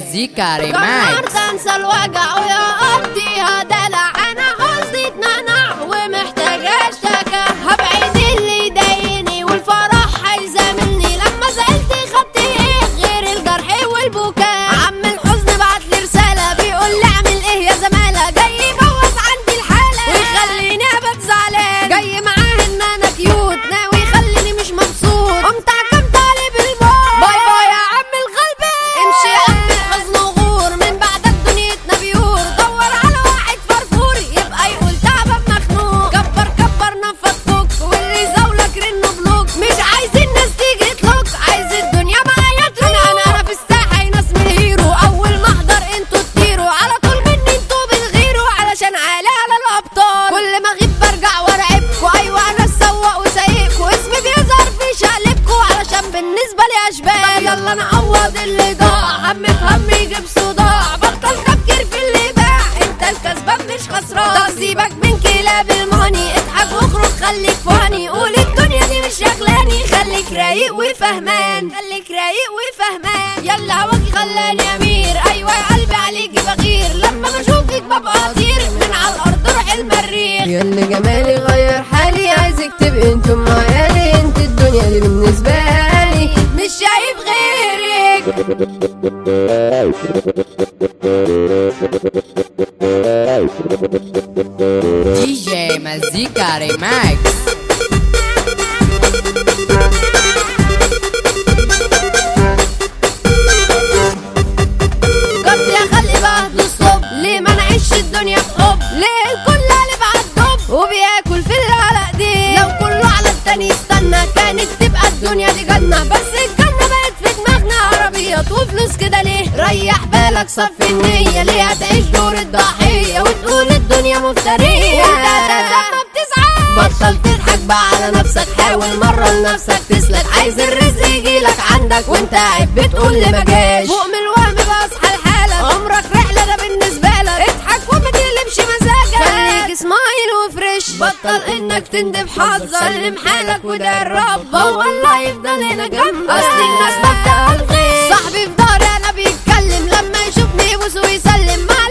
مزيكا ريماكس. قررت انسى الوجع ويقضيها دلع، انا قصدي اتنعنع ومحتاجة اشتكى، هبعد اللي يضايقني والفرح هيزاملني، لما زعلت خدت ايه غير الجرح والبكاء، عم الحزن بعتلي رسالة بيقول لي اعمل ايه يا زمالة، جاي يبوظ عندي الحالة ويخليني ابقى زعلان، جاي معاه ان انا كيوت ناوي يخليني مش مبسوط، قمت حكمت عليه بالموت، باي باي يا عم الغلبان، امشي يا عم الحزن وغور، من بعدك دنيتنا بيور، دور على واحد فرفور يبقى يقول تعبان مخنوق، كبر كبر نفض فوق واللي يزاولك رنه بلوك، مش عايزين ناس تيجي تلوك، عايز الدنيا معايا تروح، انا في الساحة ناس من الهيرو، اول ما احضر انتوا تطيروا، على طول مني انتوا بتغيروا، علشان عالي على الابطال، كل ما اغيب برجع وارعبكوا، ايوه انا السواق وسايقكوا، اسمي بيظهر في شقلبكوا، علشان بالنسبة لي اشبال، يلا نعوض اللي ضاع، هم في هم يجيب صداع، بطل تفكير في اللي باع، انت الكسبان مش خسران، طب سيبك من كلاب الماني، اضحك واخرج خليك فاني، قول الدنيا دي مش شغلاني، خليك رايق وفهمان، خليك رايق وفهمان، يلا هواكي خلاني امير، ايوه يا قلبي عليكي بغير، لما بشوفك ببقى اطير، من على الارض روح المريخ، ياللي جمالي غير حالي، عايزك تبقي انتم معايا، انت الدنيا دي بالنسبة لي مش شايف غيرك. دي جي مزيكا ريماكس. قلت يا خلقي بهدوا الصب، ليه ما نعيش الدنيا بحب، ليه الكل قلب عالدب وبياكل في اللي على ايديه، لو كله على التاني يستنى كانت تبقى الدنيا دي جنة، بس الجنة بقت في دماغنا عربيات وفلوس كده ليه، ريح بالك صفي النية، ليه هتعيش دور الضحية وتقول الدنيا مفترية، وانت لما بتسعى بطل تضحك بقى على نفسك، حاول مرة لنفسك تسلك، عايز الرزق يجيلك عندك وانت قاعد بتقول لي ما جاش، فوق من الوهم بقى اصحى لحالك، عمرك رحلة ده بالنسبة لك، اضحك وما تقلبش مزاجك، خليك سمايل وفريش، بطل انك تندب حظك، سلم حالك وده الرب هو الله يفضل هنا جنبك، اصل الناس مبدأ الخير، صاحبي في ضهري انا بيتكلم، لما يشوفني يبوس ويسلم،